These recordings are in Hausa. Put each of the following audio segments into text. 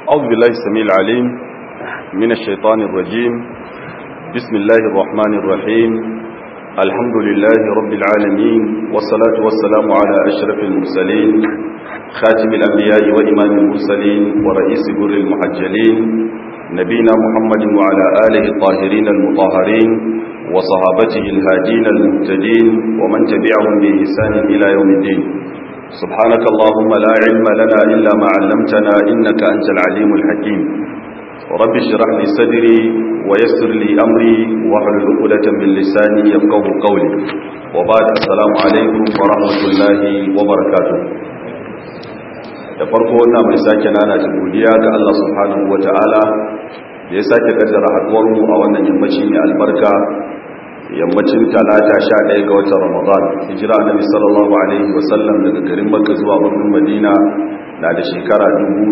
أعوذ بالله السميع العليم من الشيطان الرجيم. بسم الله الرحمن الرحيم. الحمد لله رب العالمين، والصلاة والسلام على أشرف المرسلين، خاتم الأنبياء وإمام المرسلين، ورئيس بر المحجلين، نبينا محمد وعلى آله الطاهرين المطهرين، وصحابته الهادين المهتدين، ومن تبعهم بإحسان إلى يوم الدين. سبحانك اللهم لا علم لنا إلا ما علمتنا إنك أنت العليم الحكيم. رب اشرح لي صدري ويسر لي أمري واحلل عقدة من لساني يفقهوا قولي. وبعد السلام عليكم ورحمة الله وبركاته. da farko wannan mai sake nana ta godiya ga Allah subhanahu wataala da ya sake kaddara haduwar mu a wannan yammaci mai albarka, yammacin talata 11 ga watan Ramadan. Hijira annabi sallallahu alaihi wasallam daga garin Makka zuwa birnin Madina na da shekara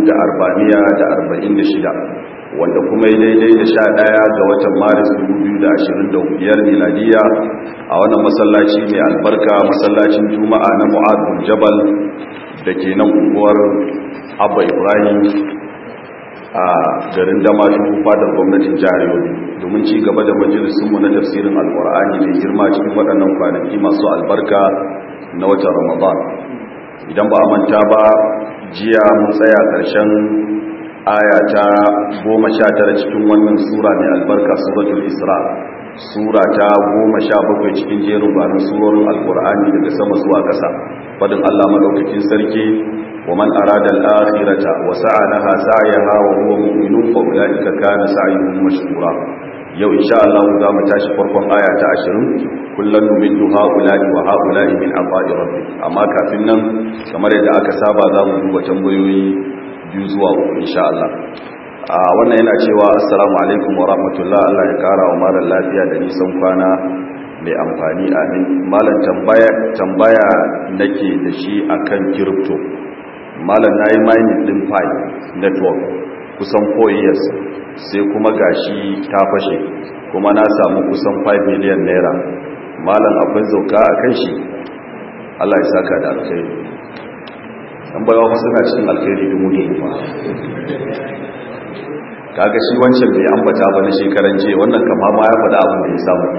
1446, wanda kuma ya daidai da 11 ga watan Maris 2025 miladiya a wannan masallaci mai albarka, masallacin Juma'a na Mu'adh bin Jabal da ke nan unguwar Abba Ibrahim a garin Damaturu, fadar gwamnatin jihar Yobe, domin ci gaba da majalisunmu na tafsirin Alƙur'ani mai girma cikin waɗannan kwanaki masu albarka na watan Ramadan. Idan ba a manta ba, jiya mun tsaya ƙarshen aya ta 19 cikin wannan sura mai albarka, suratul Isra, sura ta 17 cikin jerin gwanon surorin Alƙur'ani daga sama zuwa ƙasa. Fadin Allah madaukakin sarki: ومن أراد الآخرة وسعى لها سعيها وهو مؤمن فأولئك كان سعيهم مشكورا. يو إن شاء الله ذا متاشي فرقم آية 20 كلا نمد هؤلاء وهؤلاء من عطاء ربك. أما كافلنا كما رأيت أكسابا ذا مدو وتنبيوي جزوا إن شاء الله. wannan yana cewa assalamu alaikum wa rahmatullah, Allah ya kara wa malam lafiya da nisan kwana mai amfani, amin. Malam tambaya nake da shi akan crypto. Malam na yi mining din Pi network kusan 4 years, sai kuma gashi ta fashe, kuma na samu kusan 5 million naira. Malam akwai zauka a kan shi? Allah ya saka da alkhairi. an bayawa masu na cikin alkhairi dumu ba. Kaga shi wancan da ya ambata ba na shekaran je, wannan kama ma ya faɗa abin da ya samu.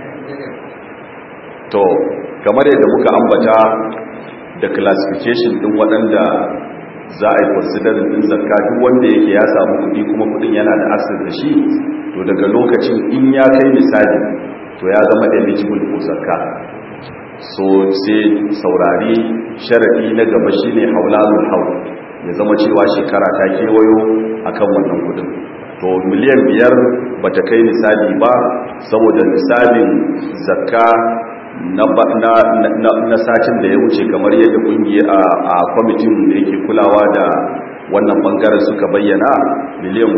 To kamar yadda muka ambata da classification din waɗanda za a yi considering din zakka, duk wanda yake ya samu kuɗi kuma kuɗin yana da asir da shi, to daga lokacin in ya kai misali to ya zama eligible ko zakka. So sai saurari sharadi na gaba shine haulalul haul, ya zama cewa shekara ta kewayo akan wannan kuɗin. To miliyan 5 bata kai misali ba, saboda misalin zakka na satin da ya wuce, kamar yadda kungiya a kwamitin da yake kulawa da wannan bangaren suka bayyana, miliyan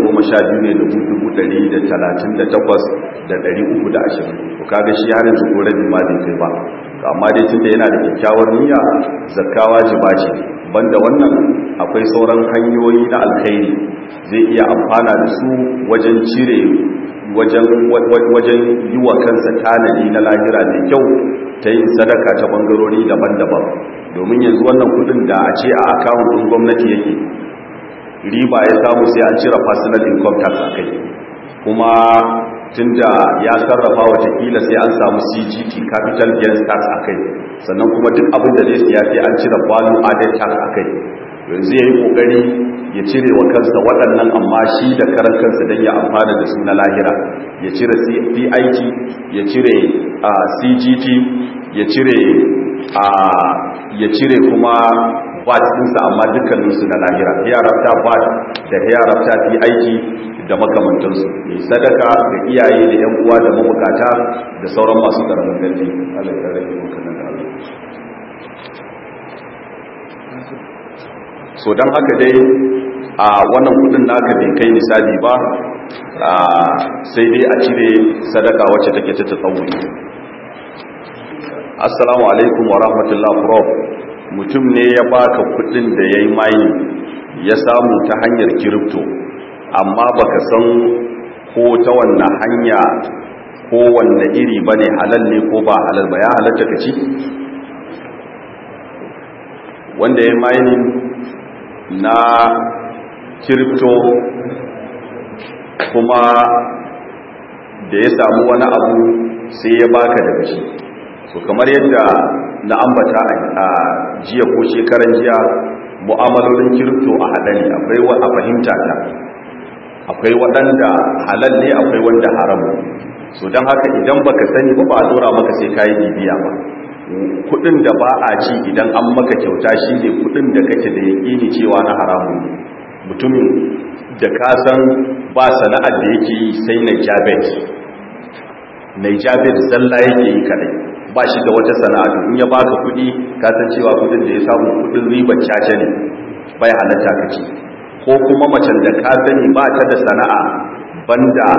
12,138,320. to kaga shi har yanzu ko rabi ma bai kai ba. Amma dai tunda yana da kyakkyawar niyya, zakka wajiba ce. Banda wannan akwai sauran hanyoyi na alkhairi zai iya amfana da su wajen cire wajen yi wa kansa tanadi na lahira mai kyau ta yin sadaka ta bangarori daban-daban. Domin yanzu wannan kudin da a ce a akawun ɗin gwamnati yake, riba ya samu sai an cire personal income tax a kai, kuma tunda ya sarrafa watakila sai an samu CGT, capital gains tax a kai, sannan kuma duk abin da zai siya sai an cire value added tax a kai. Yanzu ya yi kokari ya cire wa kansa waɗannan, amma shi da karan kansa don ya amfana da su na lahira, ya cire PIT, ya cire CGT, ya cire kuma VAT ɗinsa, amma dukkaninsu na lahira, hereafter VAT da hereafter PIT da makamantansu. Mai sadaka da iyaye da 'yan uwa da mabukata da sauran masu ƙaramin ƙarfi. Allah ya rage makanan da Allah. So don haka dai a wannan kudin naka bai kai misali ba, sai dai a cire sadaka wacce take ta tsawuri. Assalamu alaikum wa rahmatullah. Prof, mutum ne ya baka kudin da ya yi mining ya samu ta hanyar crypto, amma baka san ko ta wannan hanya ko wanne iri bane, halal ne ko ba halal ba, ya halatta ka ci? Wanda ya yi mining na kiripto kuma da ya samu wani abu sai ya baka daga shi. So kamar yadda na ambata a jiya ko shekaran jiya, mu'amalolin kiripto a haɗa ne, akwai a fahimta ta akwai waɗanda halal ne akwai wanda haram. So don haka idan baka sani ba a dora maka sai kayi bibiya ba. Kudin da ba a ci idan an maka kyauta shi ne kudin da kake da yaƙini cewa na haramun ne. Mutumin da ka san ba sana'ar da yake yi sai Naijabet zalla yake yi kadai, ba shi da wata sana'a. In ya baka kudi ka san cewa kudin da ya samu kudin ribar caca ne, bai halatta ka ci. Ko kuma macen da ka sani ba ta da sana'a banda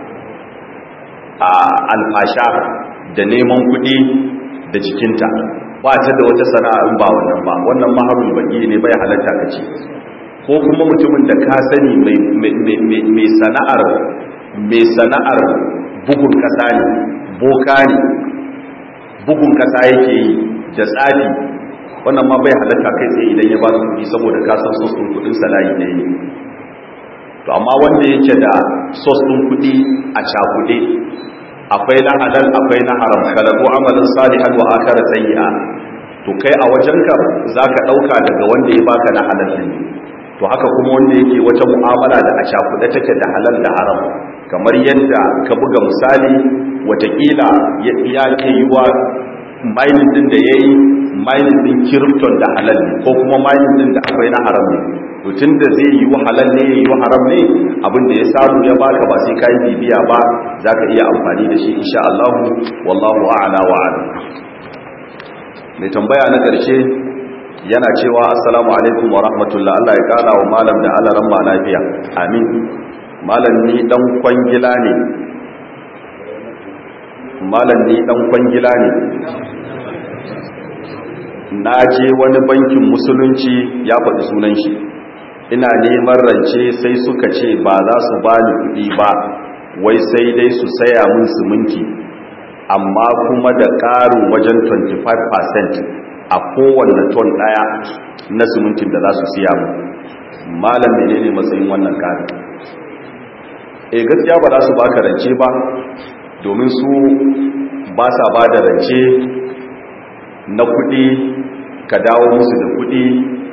a alfasha da neman kudi da jikinta, ba ta da wata sana'a in ba wannan ba, wannan maharul baki ne, bai halatta ka ci. Ko kuma mutumin da ka sani mai sana'ar bugun kasa ne, boka ne, bugun kasa yake yi da tsari, wannan ma bai halatta kai tsaye idan ya ba su kudi, saboda ka san sos ɗin kudin salayi ne. To amma wanda yake da sos ɗin kudi a cakuɗe, akwai na halal akwai na haram, kalabu amalin salihan wa akara sayyi'a, to kai a wajenka zaka dauka daga wanda ya baka na halal ne. To haka kuma wanda yake wata mu'amala da a cakuɗe take da halal da haram, kamar yadda ka buga misali, watakila ya ke yi wa mining din da yayi mining din kiripton da halal ne, ko kuma mining din da akwai na haram ne. To tunda zai yi wa halal ne ya yi wa haram ne, abin da ya samu ya baka ba sai kai bibiya ba, zaka iya amfani da shi insha Allah, wallahu a'la wa a'lam. Mai tambaya na ƙarshe yana cewa assalamu alaikum wa rahmatullah, Allah ya kara wa malam da alaran ma lafiya, amin. Malam ni dan kwangila ne, na je wani bankin musulunci, ya faɗi sunan shi, ina neman rance sai suka ce ba za su bani kuɗi ba, wai sai dai su saya min siminti, amma kuma da ƙarin wajen 25% a kowanne ton ɗaya na simintin da za su siya mu. Malam menene matsayin wannan ƙarin? Gaskiya ba za su baka rance ba, domin su ba sa ba da rance na kuɗi ka dawo musu da kuɗi,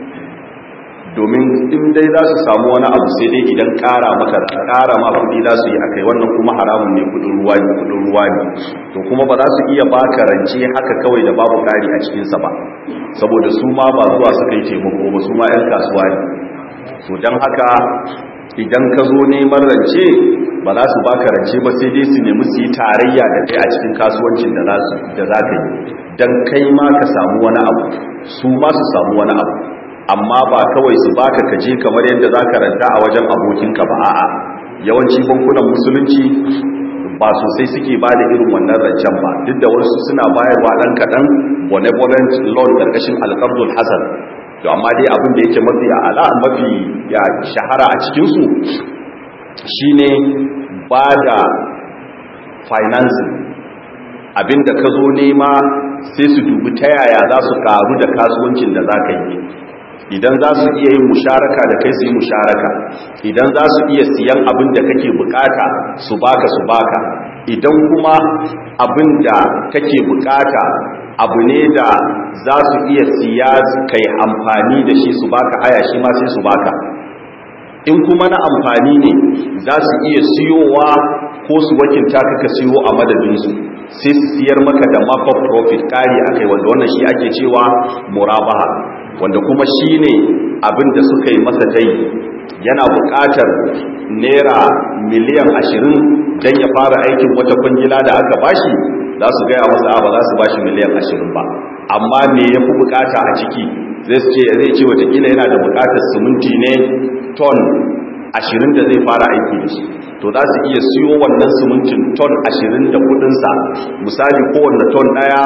domin in dai za su samu wani abu sai dai idan ƙara ma kuɗi za su yi a kai, wannan kuma haramun ne, kuɗin ruwa ne. To kuma ba za su iya baka rance haka kawai da babu ƙari a cikinsa ba, saboda su ma ba zuwa suka yi taimako ba, su ma 'yan kasuwa ne. To don haka idan ka zo neman rance ba za su baka rance ba, sai dai su nemi su yi tarayya da kai a cikin kasuwancin da za ka yi, don kai ma ka samu wani abu, su ma su samu wani abu. Amma ba kawai su baka kaje kamar yadda za ka ranta a wajen abokinka ba. A'a, yawanci bankunan musulunci ba sosai suke ba da irin wannan rancen ba, duk da wasu suna bayarwa ɗan kaɗan benevolent loan ƙarƙashin alƙardul hasan. To amma dai abin da yake mafi shahara a cikinsu shine ba da financing, abinda ka zo nema sai su dubi ta yaya za su karu da kasuwancin da za ka yi. Idan za su iya yin musharaka da kai su yi musharaka, idan za su iya siyan abin da kake bukata su baka, idan kuma abin da kake bukata abu ne da za su iya siya kai amfani da shi su baka haya, shi ma sai su baka. In kuma na amfani ne za su iya siyowa ko su wakilta ka siyo a madadinsu, sai su siyar maka da markup profit kari akai, wanda wannan shi ake cewa murabaha, wanda kuma shi ne abin da suka yi masa tayi. Yana buƙatar naira miliyan 20 don ya fara aikin wata kwangila da aka bashi, za su gaya masa ba za su bashi miliyan 20 ba, amma me ya fi buƙata a ciki? Zai ce watakila yana da buƙatar siminti ne ton 20 da zai fara aiki da shi. To za su iya siyo wannan simintin ton 20 da kudinsa, misali kowanne ton ɗaya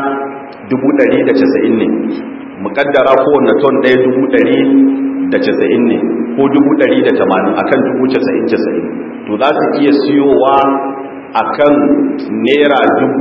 190 ne, muƙaddara kowanne ton ɗaya 190 ne ko 180 akan 90. To za su iya siyowa akan naira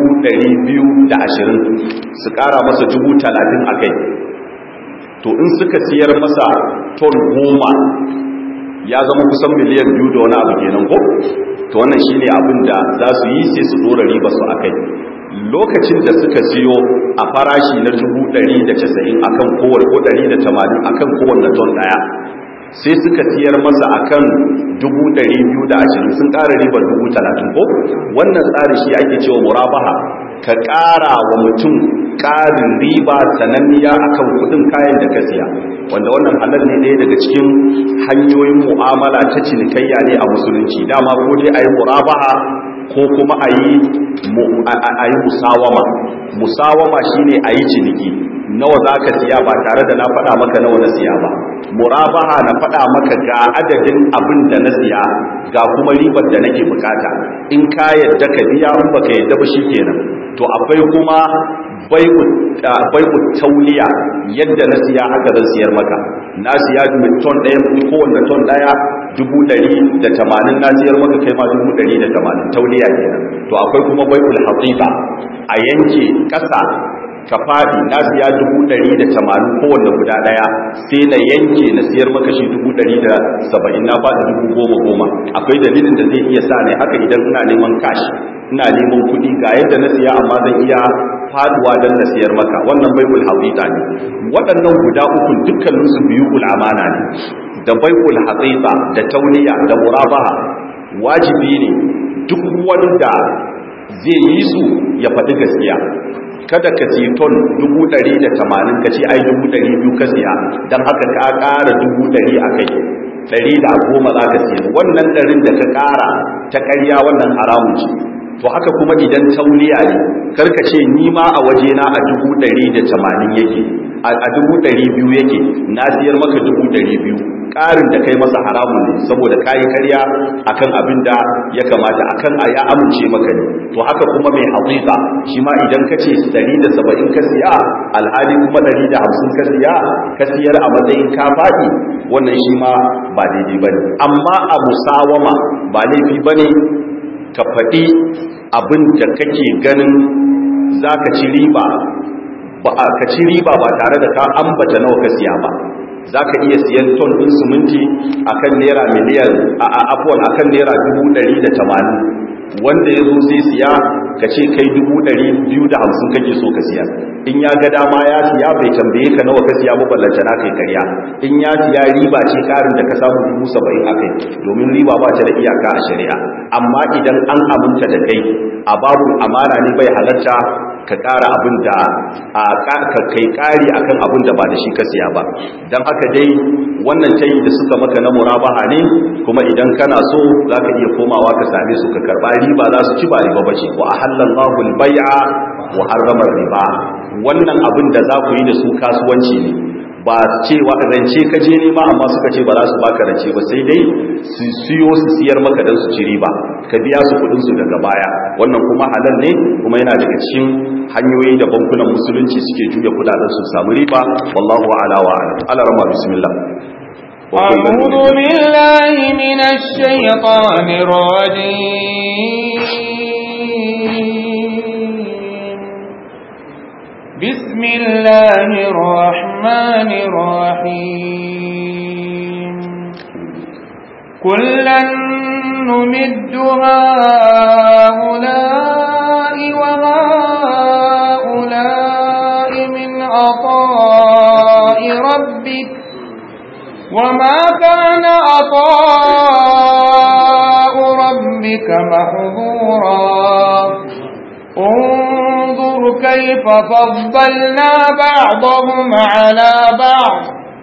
220 su ƙara masa 30 akai. To in suka siyar masa ton 10 ya zama kusan miliyan 2 da wani abu kenan ko to wannan shine abin da za su yi sai su dora riba su akai lokacin da suka siyo a farashi na 190 akan kowanne ko 180 akan kowanne ton daya sai suka siyar masa akan 220 sun ƙara ribar 30 ko wannan tsari shi ake cewa murabaha ka ƙara wa mutum ƙarin riba sananniya akan kudin kayan da ka siya wanda wannan halal ne ɗaya daga cikin hanyoyin mu'amala ta cinikayya ne a musulunci dama ko dai ayi murabaha ko kuma ayi musawama shine ayi ciniki nawa zaka siya ba tare da na faɗa maka nawa na siya ba murabaha na faɗa maka ga adadin abin da na siya ga kuma ribar da nake bukata in ka yadda ka biya in baka yadda ba shikenan to akwai kuma bai'u tauliya yadda na siya haka zan siyar maka na siya ton ɗaya kowanne ton ɗaya 180 na siyar maka kai ma 180 tauliya kenan to akwai kuma bai'ul haqiqa a yanke kasa ka fadi na siya 180 kowanne guda ɗaya sai na yanke na siyar maka shi 170 na fadi 10,000 akwai dalilin da zai iya sa ne haka idan ina neman cash ina neman kuɗi ga yadda na siya amma zan iya faduwa dan na siyar maka wannan bai'ul haqiqa ne waɗannan guda uku dukkanin su biyul amana ne da bai'ul haqiqa da tauliya da murabaha wajibi ne duk wanda zai yi su ya faɗi gaskiya kada ka ci ton 180 ka ce ai 200 ka siya dan haka ka ƙara 100 akai 110 za ka siya wannan 100 da ka ƙara ta ƙarya wannan haramun ce to haka kuma idan tauliya ne karka ce ni ma a waje na a 180 yake a 200 yake na siyar maka 200 ƙarin da kai masa haramun ne saboda kayi karya akan abin da ya kamata akan ya amince maka ne to haka kuma mai haƙiƙa shi ma idan ka ce 170 ka siya alhali kuma 150 ka siya ka siyar a matsayin ka faɗi wannan shi ma ba daidai bane amma a musawama ba laifi bane ka faɗi abin da kake ganin za ka ci riba ba tare da ka ambata nawa ka siya ba za ka iya siyan ton ɗin siminti akan naira miliyan akan naira 180 wanda ya zo zai siya ka ce kai 250 kake so ka siya in ya ga dama ya siya bai tambaye ka nawa ka siya ba ballanta na kai karya in ya siya riba ce karin da ka samu 70 akai domin riba ba ta da iyaka a shari'a amma idan an aminta da kai a babu amana ne bai halarta ka ƙara abin da ka kai ƙari akan abin da ba da shi ka siya ba don haka dai wannan tayi da suka maka na murabaha ne kuma idan kana so za ka iya komawa ka same su ka karɓa riba za su ci ba riba bace wa ahallallahu al-bai'a wa harrama riba wannan abin da za ku yi da su kasuwanci ne ba cewa rance ka je ne ma amma suka ce ba za su baka rance ba sai dai su siyo su siyar maka dan su ci riba ka biya su kudin su daga baya wannan kuma halal ne kuma yana daga cikin hanyoyi da bankunan musulunci suke juya kudaden su samu riba wallahu ala wa ala rama bismillah أعوذ بالله من الشيطان الرجيم بسم الله الرحمن الرحيم كلا نمد هؤلاء وهؤلاء من عطاء ربك وما كان عطاء ربك محظورا انظر كيف فضلنا بعضهم على بعض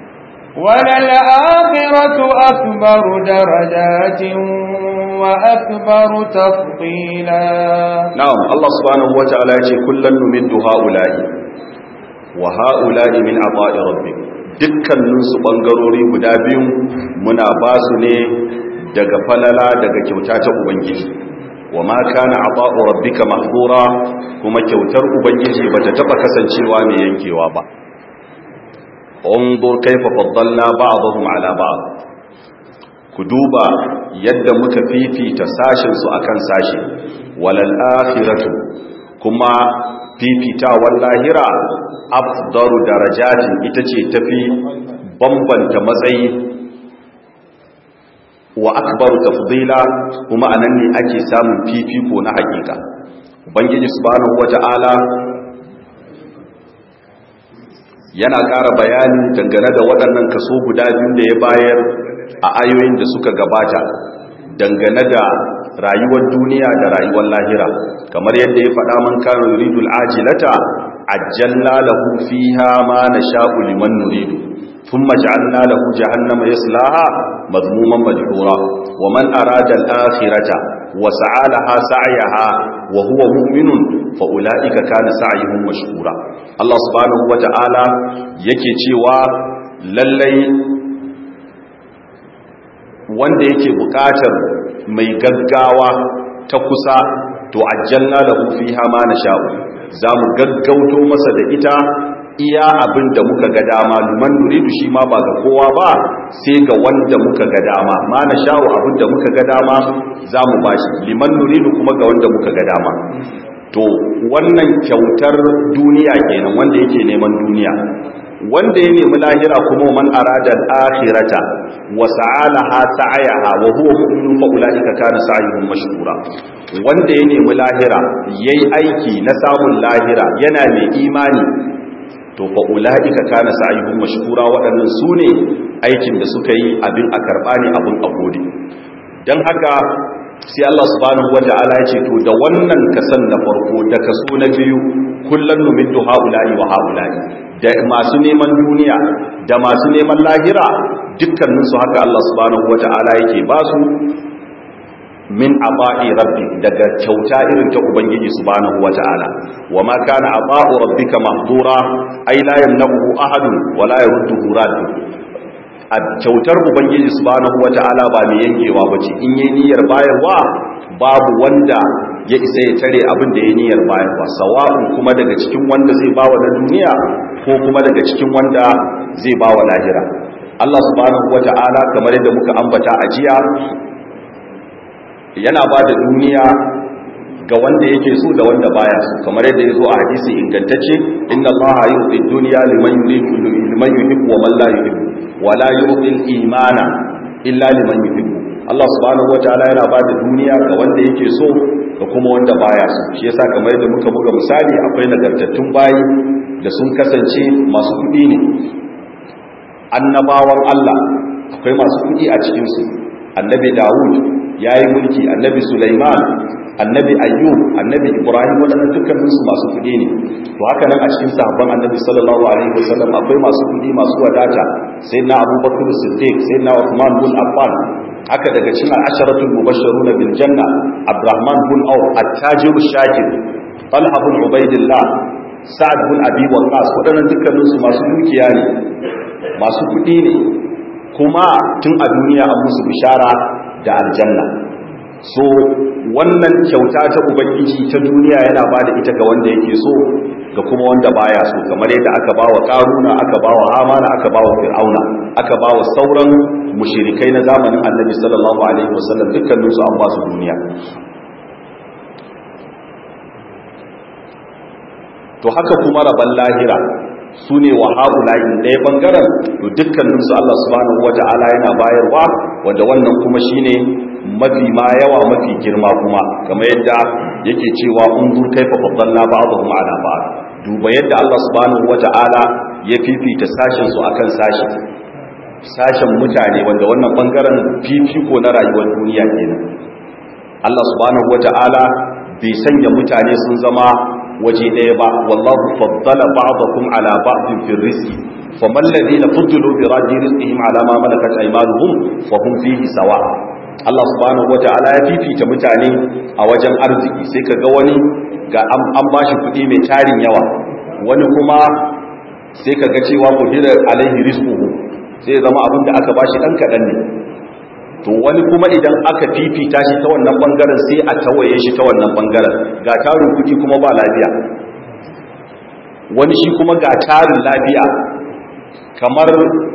وللآخرة أكبر درجات وأكبر تفضيلا نعم الله سبحانه وتعالى كلا نمد هؤلاء وهؤلاء من عطاء ربك dukkaninsu ɓangarori guda biyu muna ba su ne daga falala daga kyauta ta ubangiji wa ma kana ata'u rabbika mahdura kuma kyautar ubangiji bata taba kasancewa mai yankewa ba unzur kayfa faddalna ba'dahum ala ba'd ku duba yadda muka fifita sashin su akan sashi walal akhiratu kuma fifita wallahira afdaru darajatin ita ce tafi bambanta matsayi wa akbaru tafdila kuma anan ne ake samun fifiko na hakika. Ubangiji subhanahu wata'ala yana ƙara bayani dangane da waɗannan kaso guda biyu da ya bayar a ayoyin da suka gabata dangane da rayuwar duniya da rayuwar lahira, kamar yadda ya faɗa man kana yuridul ajilata ajjalna lahu fiha ma nasha'u liman nuridu thumma ja'alna lahu jahannama yaslaha madhmuman madhura wa man arada al-akhirata wa sa'a laha sa'yaha wa huwa mu'minun fa ulaika kana sa'yuhum mashkura. Allah subhanahu wata'ala yake cewa lallai wanda yake buƙatar mai gaggawa ta kusa to ajjalna lahu fiha ma nasha'u, zamu gaggauto masa da ita iya abin da muka ga dama. liman nuridu shi ma ba ga kowa ba sai ga wanda muka ga dama, ma nasha'u abin da muka ga dama zamu bashi, liman nuridu kuma ga wanda muka ga dama. To wannan kyautar duniya kenan wanda yake neman duniya. Wanda ya nemi lahira kuma man arada al-akhirata wa sa'alaha sa'ayaha wa huwa mu'minun fa ulaika kana sa'yuhum mashkura. Wanda ya nemi lahira yayi aiki na samun lahira yana mai imani to fa ulaika kana sa'yuhum mashkura, waɗannan sune aikin da suka yi abin a karba ne abin a gode. Dan haka sai Allah subhanahu wata'ala ya ce to da wannan kasan na farko da kaso na biyu kullun numiddu haula'i wa haula'i, da masu neman duniya da masu neman lahira dukkaninsu haka Allah subhanahu wata'ala yake ba su min aba'i rabbi, daga kyauta irin ta ubangiji subhanahu wata'ala. wa ma kana aba'u rabbika mahdura ay la yamnahu ahadun wa la yarudduhu radd. a kyautar ubangiji subhanahu wata'ala ba mai yankewa bace, in yayi niyyar bayarwa babu wanda ya isa ya tare abin da yayi niyyar bayarwa, sawa'un kuma daga cikin wanda zai bawa na duniya ko kuma daga cikin wanda zai bawa lahira. Allah subhanahu wata'ala kamar yadda muka ambata a jiya yana ba da duniya ga wanda yake so da wanda baya so, kamar yadda ya zo a hadisi ingantacce inna allaha yu'ti dunya liman yuridu liman yuhibbu wa man la yuhibbu wa la yu'ti al-imana illa liman yuhibbu. Allah subhanahu wataala yana ba da duniya ga wanda yake so da kuma wanda baya so. Shi yasa kamar yadda muka buga misali akwai nagartattun bayi da sun kasance masu kudi ne, annabawan Allah akwai masu kudi a cikin su. Annabi Dawud yayi mulki, annabi Sulaiman, annabi Ayyub, annabi Ibrahim, waɗannan dukkaninsu masu kuɗi ne. To haka nan a cikin sahabban annabi sallallahu alaihi wasallam akwai masu kuɗi masu wadata, sayyidina Abubakar Siddiq, sayyidina Uthman bin Affan. Haka daga cikin asharatul mubashshirun bil janna Abdurrahman bin Auf, at-tajir shakir, Talha bin Ubaidillah, Sa'ad bin Abi Waqqas, waɗannan dukkaninsu masu dukiya ne, masu kuɗi ne, kuma tun a duniya an musu bishara da aljanna. So wannan kyauta ta ubangiji ta duniya yana ba da ita ga wanda yake so ga kuma wanda baya so, kamar yadda aka bawa Karuna, aka bawa Hamana, aka bawa Fir'auna, aka bawa sauran mushrikai na zamanin Annabi sallallahu alaihi wasallam, dukkanin su an ba su duniya. To haka kuma rabban lahira su ne wa haulayi ɗaya ɓangaren, to dukkaninsu Allah subhanahu wata'ala yana bayarwa, wanda wannan kuma shine mafi ma yawa mafi girma kuma, kamar yadda yake cewa unzur kaifa faddalna ba'dahum ala ba'd. Duba yadda Allah subhanahu wata'ala ya fifita sashen su akan sashen mutane, wanda wannan ɓangaren fifiko na rayuwar duniya kenan. Allah subhanahu wata'ala bai sanya mutane sun zama waje ɗaya ba, wallahu faddala ba'dakum ala ba'din fi rizqi faman ladina fuddilu bi raddi rizqihim ala ma malakat aymanuhum fa hum fihi sawa. Allah subhanahu wata'ala ya fifita mutane a wajen arziki, sai kaga wani ga an bashi kuɗi mai tarin yawa, wani kuma sai kaga cewa qudira alaihi rizquhu, sai zama abin da aka bashi dan kadan ne. To wani kuma idan aka fifita shi ta wannan bangaren sai a tawaye shi ta wannan bangaren, ga tarin kuɗi kuma ba lafiya. Wani shi kuma ga tarin lafiya kamar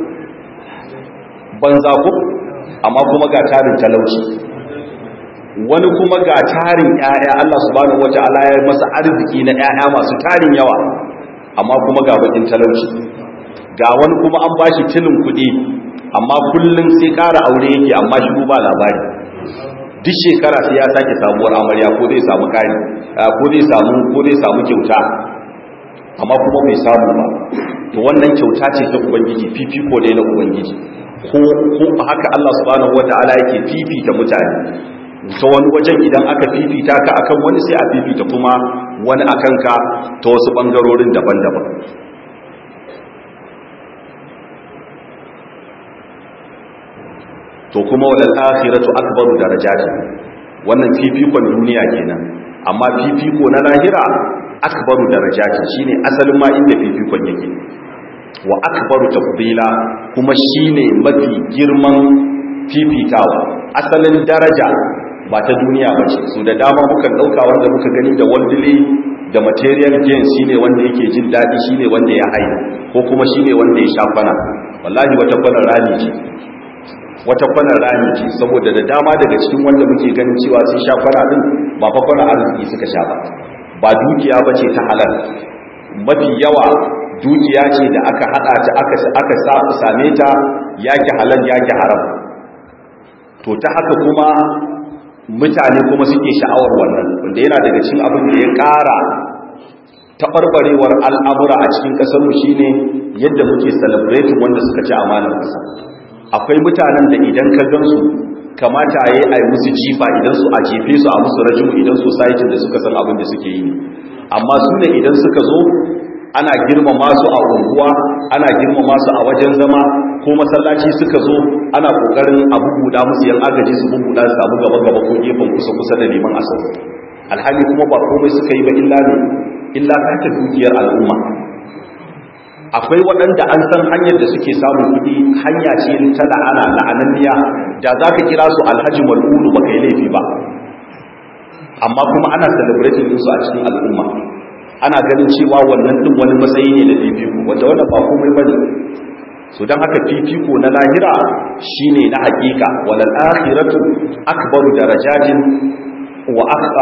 banza ko, amma kuma ga tarin talauci. Wani kuma ga tarin ƴaƴa, Allah subhanahu wata'ala ya masa arziki na ƴaƴa masu tarin yawa, amma kuma ga bakin talauci. Ga wani kuma an bashi tilin kuɗi amma kullum sai ƙara aure yake amma shi ba labari. Duk shekara sai ya sake sabuwar amarya ko zai samu ƙari ko zai samu kyauta, amma kuma bai samu ba. To wannan kyauta ce ta ubangiji, fifiko ne na ubangiji. Ko haka Allah subhanahu wataala yake fifita mutane ta wani wajen. Idan aka fifita ka akan wani sai a fifita kuma wani akan ka ta wasu bangarorin daban-daban. To kuma walal akhiratu akbaru darajatin, wannan fifikon duniya kenan, amma fifiko na lahira akbaru darajatin shine asalin ma inda fifikon yake. Wa akbaru tafdila, kuma shine mafi girman fifitawa. Asalin daraja ba ta duniya bace. So da dama mukan dauka wanda muka gani da worldly da material gain shine wanda yake jin dadi, shine wanda ya haye, ko kuma shine wanda ya shafana. Wallahi wata kwanar rami ce, wata kwanar rami ce, saboda da dama daga cikin wanda muke ganin cewa sun sha kwana din ba fa kwanar arziki suka sha ba dukiya bace ta halal. Mafi yawa dukiya ce da aka hada ta aka same ta yake halal yake haram. To ta haka kuma mutane kuma suke sha'awar wannan, wanda yana daga cikin abin da ya ƙara taɓarɓarewar al'amura a cikin ƙasarmu shine yadda muke celebrating wanda suka ci amanar ƙasa. Akwai mutanen da idan ka gansu kamata yayi ai musu jifa, idan su a jefe su a musu rajimu idan society da suka san abin da suke yi. Amma su ne idan suka zo ana girmama su a unguwa, ana girmama su a wajen zama, ko masallaci suka zo ana kokarin a bubuda musu yan agaji su bubuda su samu gaba gaba ko gefen kusa kusa da liman asau. Alhali kuma ba komai suka yi ba illa ta dukiyar al'umma. Akwai waɗanda an san hanyar da suke samun kuɗi hanya ce ta la'ananniya, da za ka kira su alhaji mal'ulu ba kai laifi ba, amma kuma ana celebrating su a cikin al'umma. Ana ganin cewa wannan din wani matsayi ne da fifiko, wanda wannan ba komai bane. So dan haka fifiko na lahira shine na hakika, walal akhiratu akbaru darajatin wa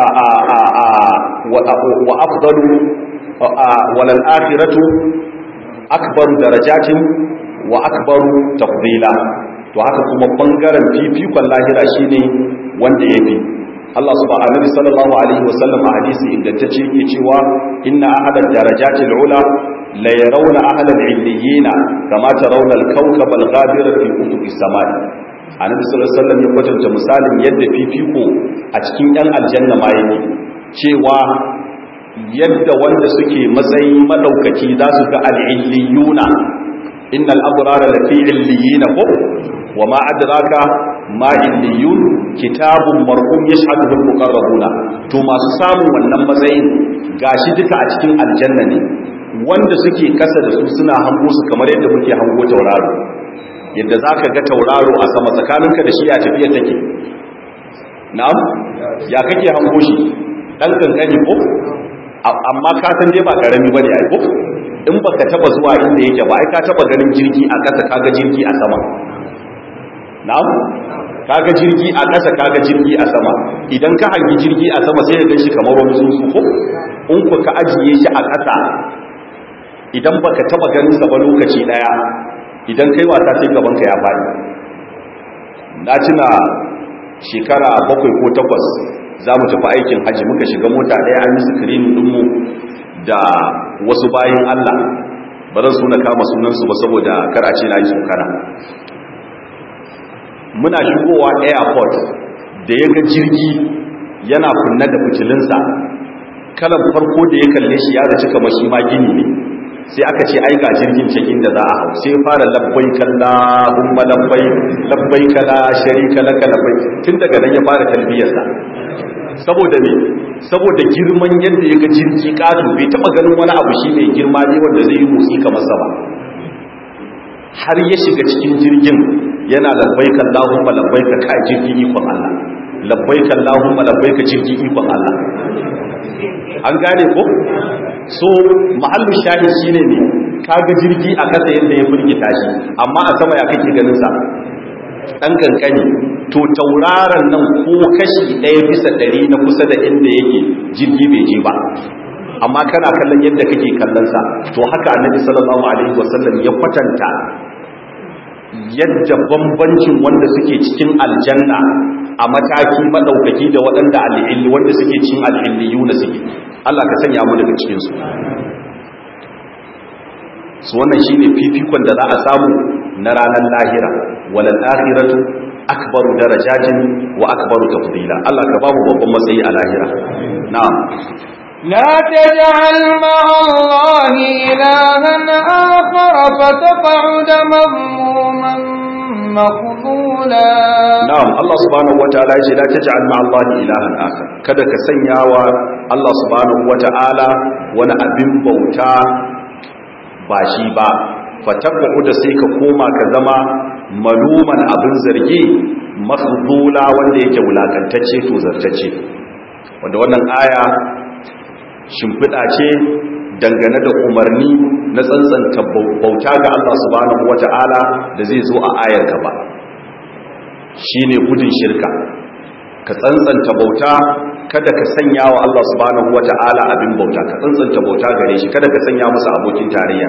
afdalu walal akhiratu akbaru darajatin wa akbaru tafdila. To haka kuma bangaren fifikon lahira shine wanda yafi. Allah subhanahu sallallahu alaihi wasallam a hadisi ingantacce yake cewa inna ahadad darajatil ula la yarawna ahadal illiyina kama tarawna al-kawkab al-ghabira fi ufuqis samai. Annabi sallallahu alaihi wasallam ya kwatanta misalin yadda fifiko a cikin ɗan aljanna ma yake, cewa yadda wanda suke matsayi madaukaki za su ga al-illiyuna, innal abrara lafi illiyina ko wa ma adraka ma illiyun kitabun marqum yashhaduhu al-muqarrabuna. To masu samun wannan matsayin gashi duka a cikin aljanna ne, wanda suke kasa da su suna hango su kamar yadda muke hango tauraro. Yadda zaka ga tauraro a sama tsakaninka da shi ya tafiya take, na'am ya kake hango shi dan kankani ko, amma ka san dai ba karami bane ai ko. In baka taba zuwa inda yake ba ai ka taba ganin jirgi a kasa kaga jirgi a sama, na'am kaga jirgi a ƙasa kaga jirgi a sama. Idan ka hangi jirgi a sama sai ka ganshi kamar wani tsuntsu ko, in ku ka ajiye shi a ƙasa idan baka taba ganin sa ba lokaci daya, idan kai wasa sai gaban ka ya faɗi. Na tuna shekara 7 ko 8 za mu tafi aikin haji, muka shiga mota daya an yi screen din mu da wasu bayin Allah, ba zan so na kama sunan su ba saboda kar a ce na yi tsokana. Muna shigowa airport da ya ga jirgi yana kunna da fitilinsa, kalan farko da ya kalle shi ya zaci kamar shi ma gini ne. Sai aka ce ai ga jirgin cikin da za a hau, sai fara labbai kallahumma labbai kala sharika laka labbai. Tun daga nan ya fara talbiyarsa. Saboda ne, saboda girman yadda ya ga jirgi ƙato, bai taɓa ganin wani abu shi mai girma ne wanda zai yi motsi kamar sa ba. Har ya shiga cikin jirgin yana labbaika Allahumma labbaika ka jirgi ikon Allah, labbaika Allahumma labbaika jirgi ikon Allah. An gane ko? So mahallu shahid shine ne, kaga jirgi a kasa yadda ya firgita shi, amma a sama ya kake ganin sa dan kankani. To tauraron nan ko kashi 1/100 na kusa da inda yake jirgi bai je ba, amma kana kallon yadda kake kallon sa. To haka annabi sallallahu alaihi wasallam ya kwatanta yadda bambancin wanda suke cikin aljanna a mataki madaukaki da waɗanda al'illi wanda suke cikin al'illiyuna suke. Allah ka sanya mu daga cikin su. Su wannan shine fifikon da za a samu na ranar lahira, walal akhiratu akbaru darajatin wa akbaru tafdila. Allah ka ba mu babban matsayi a lahira. Na'am. لا تجعل مع الله إلها آخر فتقعد مذموما مخذولا. نعم الله سبحانه وتعالى يقول لا تجعل مع الله إلها آخر. kada ka sanya wa Allah subhanahu wata'ala wani abin bauta ba shi ba, fataqa'uda sai ka koma ka zama maluman abin zargi, makhdula wanda yake wulakantacce to zartacce. Wanda wannan aya shimfiɗa ce dangane da umarni na tsantsanta bauta ga Allah subhanahu wata'ala da zai zo a ayar gaba. Shine gudun shirka, ka tsantsanta bauta, kada ka sanya wa Allah subhanahu wata'ala abin bauta, ka tsantsanta bauta gare shi, kada ka sanya masa abokin tarayya.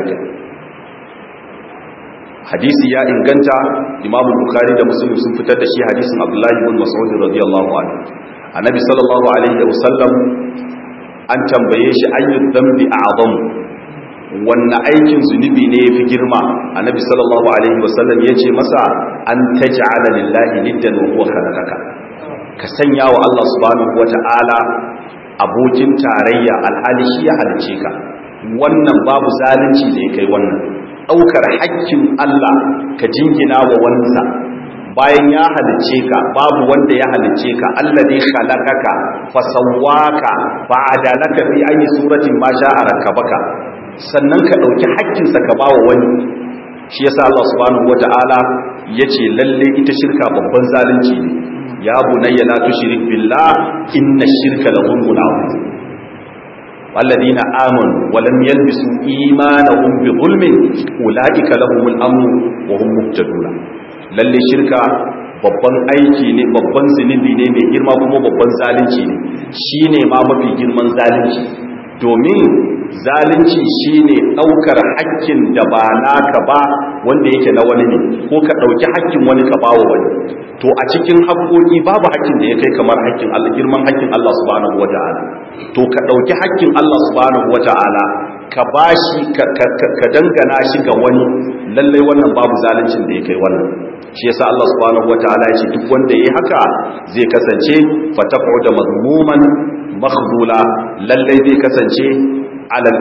Hadisi ya inganta, Imam Bukhari da Muslim sun fitar da shi, hadisin Abdullahi ibn Mas'ud radiyallahu anhu. Annabi sallallahu alaihi wasallam an tambaye shi ayyud dambi a'zam, wannan aikin zunubi ne yafi girma. Annabi sallallahu alaihi wasallam yace masa an taj'ala lillahi niddan wa huwa khalaqaka, ka sanya wa Allah subhanahu wata'ala abokin tarayya alhali shi ya halice ka. Wannan babu zalunci da ya kai wannan, daukar haƙƙin Allah ka jingina wa wansa bayan ya halice ka, babu wanda ya halice ka. Alladhi khalaqaka fasawwaka fa'adalaka fi ayi suratin ma sha'a rakabaka, sannan ka dauki haƙƙin sa ka bawa wani. Shi yasa Allah subhanahu wata'ala yace lalle ita shirka babban zalunci ne. Ya bunayya la tushrik billah inna shirka la zulmun azim. Alladhina amanu wa lam yalbisu imanahum bi zulmin ulaika lahumul amn wa hum muhtadun. Lalle shirka babban aiki ne, babban zunubi ne mai girma, kuma babban zalunci ne. Shine ma mafi girman zalunci, domin zalunci shine daukar haƙƙin da ba naka ba wanda yake na wani ne, ko ka dauki haƙƙin wani ka bawa wani. To a cikin haƙƙoƙi babu haƙƙin da ya kai kamar haƙƙin Allah, girman haƙƙin Allah subhanahu wata'ala. To ka dauki haƙƙin Allah subhanahu wata'ala ka bashi ka dangana shi ga wani, lallai wannan babu zaluncin da ya kai wannan. Shi yasa Allah subhanahu wata'ala ya ce duk wanda yayi haka zai kasance fataqu mazmuman makhdula, lallai zai kasance alal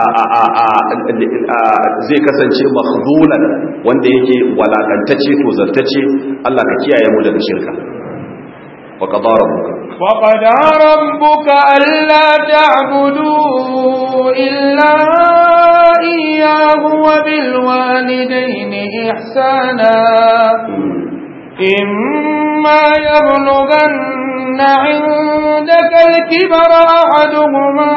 zai kasance makhdulan wanda yake walakantacce to zartacce. Allah ka kiyaye mu daga shirka. wa qadara rabbuka alla ta'budu illa iyyahu wa bil walidayni ihsana imma yablughanna 'indaka al-kibara ahaduhuma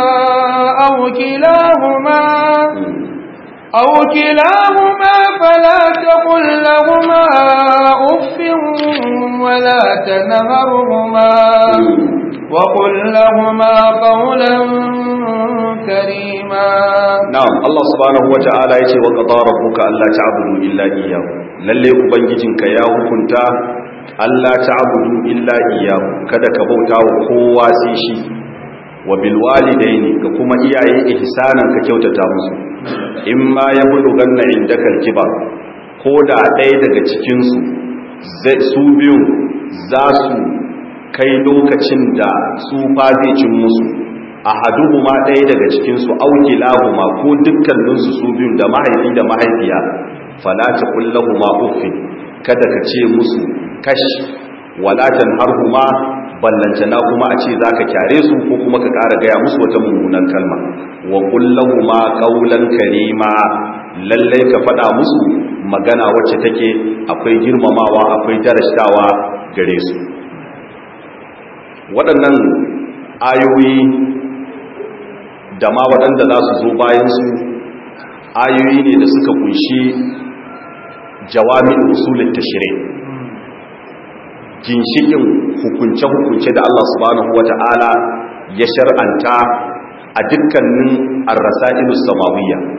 أو كلاهما فلا تقل لهما أف ولا تنهرهما وقل لهما قولا كريما. نعم الله سبحانه وتعالى يقول وقضى ربك ألا تعبدوا إلا إياه. للي أبنجتك يا كنت ألا تعبدوا إلا إياه، kada ka bauta wa kowa sai shi. wa bil walidaini ka kuma iyaye ihsanan ka kyautata musu. imma yablughanna indaka al-kibar, koda ɗaya daga cikin su su biyu za su kai lokacin da tsufa zai cin musu, ahaduhuma ɗaya daga cikin su aw kilahuma ko dukkanin su biyu da mahaifi da mahaifiya, fala taqul lahumu uffin, kada ka ce musu kash, wala tanharhuma, ballantana kuma a ce za ka kyare su ko kuma ka ƙara gaya musu wata mummunan kalma. wa kullahu ma qawlan karima, lallai ka faɗa musu magana wacce take akwai girmamawa, akwai darashtawa gare su. waɗannan ayoyi da ma waɗanda za su zo bayan su ayoyi ne da suka kunshi jawami'ul usulit tashri', ginshikin hukunce-hukunce da Allah subhanahu wata'ala ya shar'anta a dukkanin ar-rasailus samawiyya,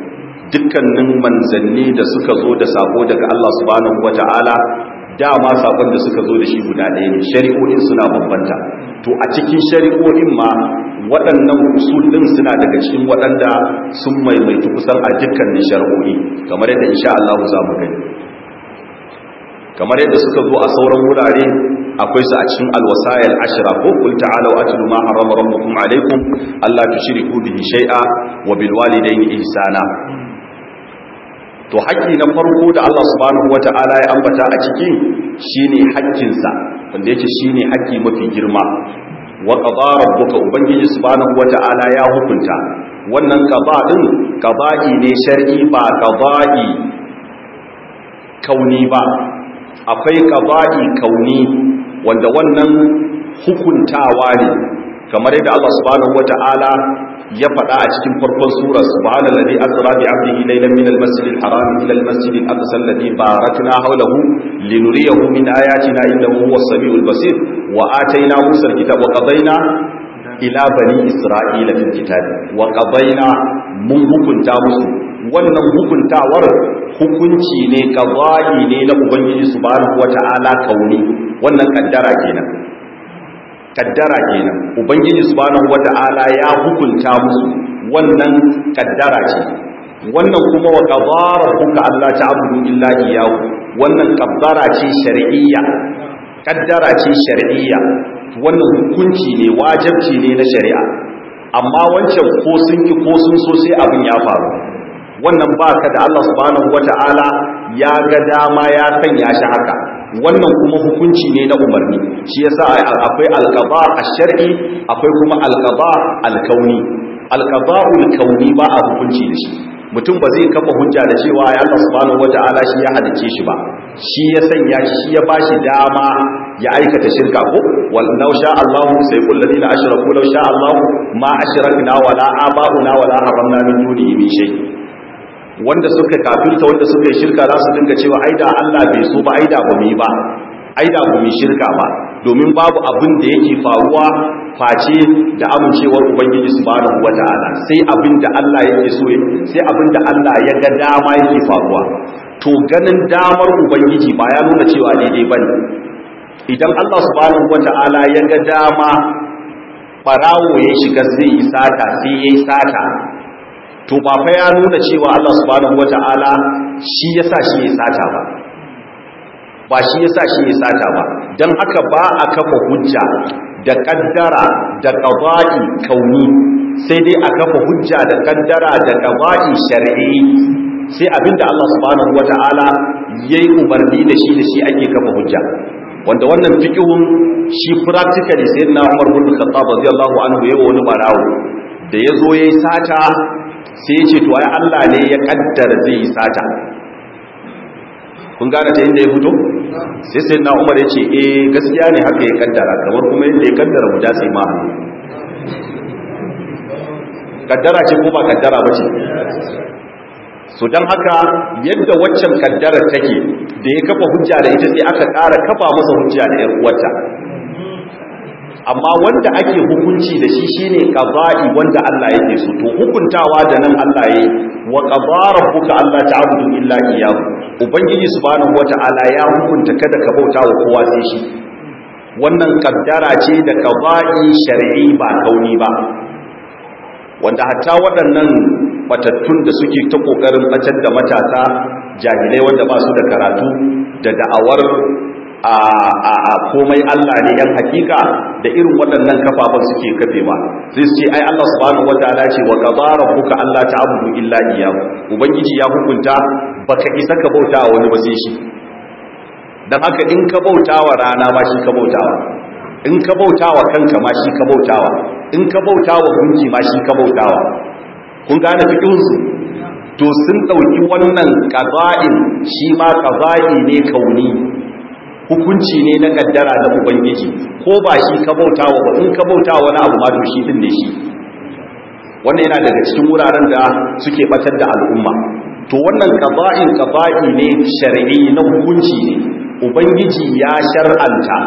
dukkanin manzanni da suka zo da sako daga Allah subhanahu wata'ala dama sakon da suka zo da shi guda ɗaya ne, shari'o'in suna bambanta. To a cikin shari'o'in ma waɗannan usul ɗin suna daga cikin waɗanda sun maimaitu kusan a dukkanin shari'o'i, kamar yadda insha Allah za mu gani. Kamar yadda suka zo a sauran wurare akwai su a cikin alwasayil ashra ko qul ta'alu atlu ma harrama rabbukum alaykum alla tushriku bihi shay'a wa bil walidayni ihsana. To haƙƙi na farko da Allah subhanahu wata'ala ya ambata a ciki shine haƙƙinsa wanda yake shine haƙƙi mafi girma. Wa qada rabbuka, ubangiji subhanahu wata'ala ya hukunta. Wannan qada din qada'i ne shar'i ba qada'i kauni ba. Akwai qada'i kauni wanda wannan hukuntawa ne, kamar yadda Allah subhanahu wata'ala ya faɗa a cikin farkon sura subhanallazi asra bi 'abdihi laylan min al-masjidil haram ila al-masjidil aqsa alladhi barakna hawlahu linuriyahu min ayatina innahu huwas samiul basir wa atayna musa al-kitaba wa qadayna ila bani isra'ila fil kitabi wa qadayna mun hukunta musu. Wannan hukuntawar hukunci ne qada'i ne na ubangiji subhanahu wata'ala kauni, wannan kaddara kenan. Ubangiji subhanahu wata'ala ya hukunta musu, wannan kaddara ce. Wannan kuma wa qadara rabbuka alla ta'budu illa iyyahu, wannan kaddara ce shar'iyya, kaddara ce shar'iyya. Wannan hukunci ne, wajibci ne na shari'a. Amma wancan ko sun ki ko sun so sai abin ya faru, wannan baka da Allah subhanahu wata'ala ya ga dama ya sanya shi haka. Wannan kuma hukunci ne na umarni, shi yasa akwai alqada ash-shar'i akwai kuma alqada al-kauni. Alqada'ul kauni ba a hukunci da shi, mutum ba zai kafa hujja da cewa ya Allah subhanahu wata'ala shi ya halice shi ba, shi ya sanya shi ya bashi dama ya aikata shirka ko wallau sha Allah sai kullu ladina ashraku law sha Allah ma ashrakna wala aba'una wala haramna min dunihi min shay. Wanda suka kafirta, wanda suka yi shirka za su dinga cewa aida Allah bai so ba, aida ba mu yi ba, aida ba mu shirka ba, domin babu abin da yake faruwa face da amincewar ubangiji subhanahu wataala, sai abin da Allah yake so, sai abin da Allah ya ga dama yake faruwa. To ganin damar ubangiji ba ya nuna cewa daidai bane. Idan Allah subhanahu wataala ya ga dama barawo ya shiga zai yi sata sai yayi sata, to ba fa ya nuna cewa Allah subhanahu wata'ala shi yasa shi ya sata ba shi yasa shi ya sata ba. Dan haka ba a kafa hujja da kaddara da qada'i kauni, sai dai a kafa hujja da kaddara da qada'i shar'i, sai abinda Allah subhanahu wata'ala yayi umarni da shi ake kafa hujja. Wanda wannan fiqhun shi practically sayyidina Umar bin Khattab radiyallahu anhu yayi wani barawo da yazo yayi sata, sai ya ce to ai Allah ne ya kaddara zai yi sata. Kun gane ta inda ya fito? Sai na Umar ya ce gaskiya ne haka ya kaddara, kamar kuma yadda ya kaddara mu sai ma kaddara ce ko ba kaddara ba ce. So dan haka yadda waccan kaddara take da ya kafa hujja da ita, sai aka ƙara kafa masa hujja da 'yar uwarta. Amma wanda ake hukunci da shi shine qada'i wanda Allah yake so. To hukuntawa da nan Allah yayi wa qadara rabbuka alla ta'budu illa iyyahu, ubangiji subhanahu wata'ala ya hukunta kada ka bauta wa kowa sai shi. Wannan kaddara ce da qada'i shar'i ba kauni ba, wanda hatta waɗannan batattun da suke ta kokarin batar da matasa jahilai wanda ba su da karatu da da'awar a komai Allah ne yan hakika, da irin waɗannan kafafen suke kafewa. Sai su ce ai Allah subhanahu wataala ce wa qadara rabbuka alla ta'budu illa iyyahu, ubangiji ya hukunta baka isa ka bauta wa wani ba sai shi. Dan haka in ka bauta wa rana ma shi ka bautawa, in ka bauta wa kanka ma shi ka bautawa, in ka bauta wa gunki ma shi ka bautawa. Kun gane fiqhun su? To sun dauki wannan qada'in shi ma qada'i ne kauni, hukunci ne na kaddara na ubangiji, ko ba shi ka bautawa ba, in ka bautawa wani abu ma to shi din ne shi. Wannan yana daga cikin wuraren da suke batar da al'umma. To wannan qada'i ne shar'i na hukunci ne, ubangiji ya shar'anta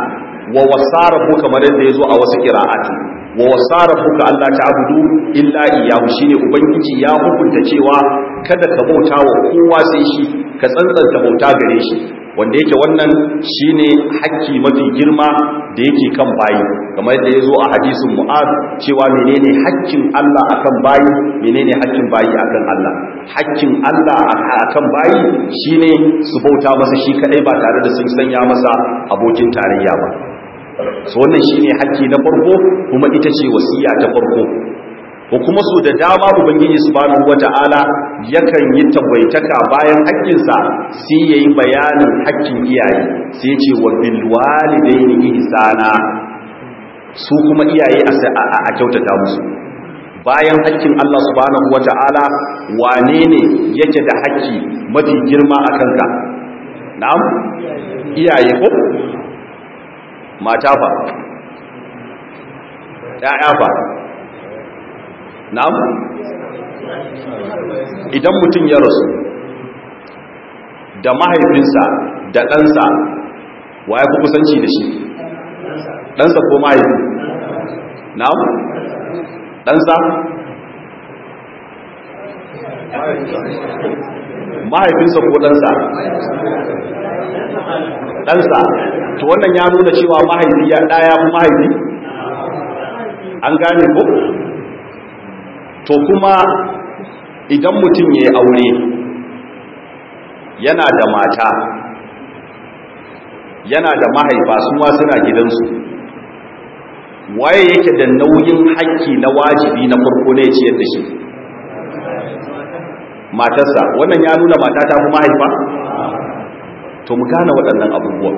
wa wasarafu kamar yadda yazo a wasu qira'ati wa wasarafu ka Allah ta'budu illa iyyahu shine ubangiji ya hukunta cewa kada ka bauta wa kowa sai shi ka tsantsanta bauta gare shi wanda yake wannan shine hakki mafi girma da yake kan bayi kamar yadda yazo a hadisin Mu'adh cewa menene hakkin Allah akan bayi menene hakkin bayi akan Allah hakkin Allah akan bayi shine su bauta masa shi kadai ba tare da sun sanya masa abokin tarayya ba so wannan shine hakki na farko kuma ita ce wasiya ta farko ko kuma su da dama ubangiji subhanahu wata'ala yakan yi tabbaitaka bayan haƙƙinsa sai yayi bayanin haƙƙin iyaye sai ya ce wa bil walidaini ihsana su kuma iyaye a kyautata musu bayan haƙƙin Allah subhanahu wata'ala wane ne yake da haƙƙi mafi girma a kanka na'am iyaye ko mata fa ƴaƴa fa na'am idan mutum ya rasu da mahaifinsa da ɗansa wa ya fi kusanci da shi ɗansa ko mahaifi na'am ɗansa mahaifinsa ko ɗansa ɗansa to wannan ya nuna cewa mahaifi ya ɗaya fi mahaifi an gane ko to kuma idan mutum ya yi aure yana da mata yana da mahaifa su ma suna gidansu waye yake da nauyin haƙƙi na wajibi na farko ne ciyar da shi matarsa wannan ya nuna mata ta fi mahaifa to mu gane waɗannan abubuwan